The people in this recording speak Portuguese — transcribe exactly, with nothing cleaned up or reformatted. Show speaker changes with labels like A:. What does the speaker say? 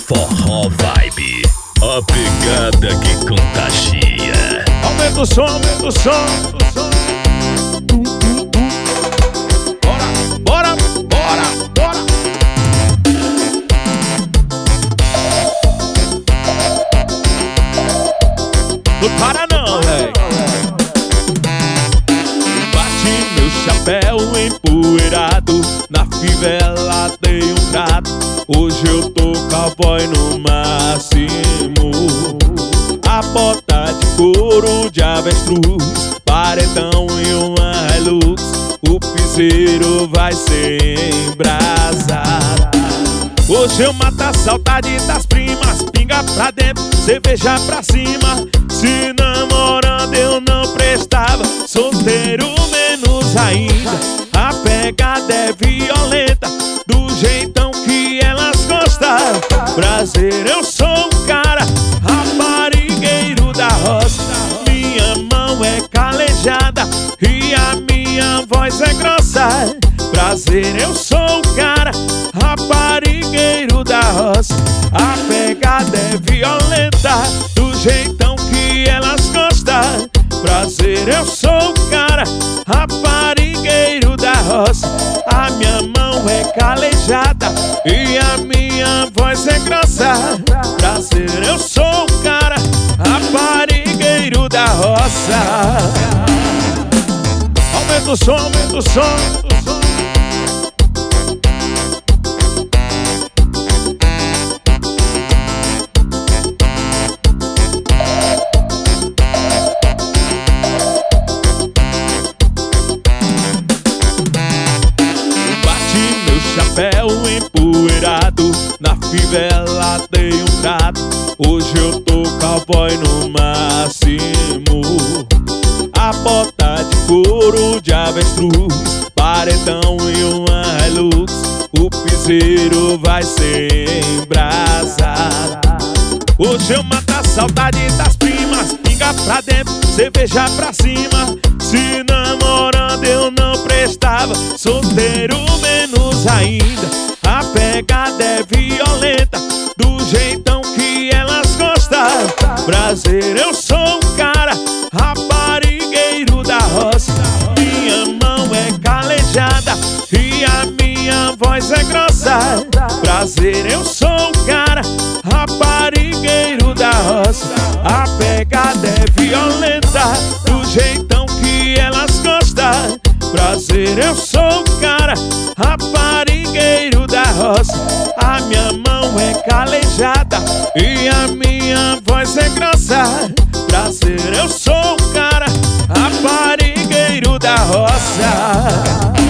A: Forró Vibe, a pegada que contagia.
B: Aumenta o som, aumenta o som, o som. Bora, bora, bora, bora. Não para não, véi. Bate meu chapéu empoeirado, na fivela dei um trato. Hoje eu tô cowboy no máximo. A bota de couro de avestruz, paredão e uma Hilux. O piseiro vai ser embrasado. Hoje eu mato a saudade das primas, pinga pra dentro, cerveja pra cima. Se namorando eu não prestava, solteiro menos ainda. A pegada é violenta, do jeitão que elas gostam. Prazer, eu sou um cara raparigueiro da roça. Minha mão é calejada e a minha voz é grossa. Prazer, eu sou um cara raparigueiro da roça. A pegada é violenta, do jeitão que elas gostam. Prazer, eu sou um cara raparigueiro da roça. A minha mão é calejada e a minha voz é grossa. Prazer, eu sou um cara raparigueiro da roça. Aumenta o som, aumenta o som, o som. Chapéu empoeirado, na fivela dei um trato. Hoje eu tô cowboy no máximo. A bota de couro de avestruz, paredão e uma Hilux. O piseiro vai ser embrasado. Hoje eu mato a saudade das primas, pinga pra dentro, cerveja pra cima. Se namorando eu não prestava, solteiro menos ainda. A pegada é violenta, do jeitão que elas gostam. Prazer, eu sou um cara raparigueiro da roça. Minha mão é calejada e a minha voz é grossa. Prazer, eu sou um cara raparigueiro da roça. A pegada é violenta, do jeitão que elas gostam. Prazer, eu sou um cara raparigueiro da roça. A minha mão é calejada e a minha voz é grossa. Prazer, eu sou um cara raparigueiro da roça.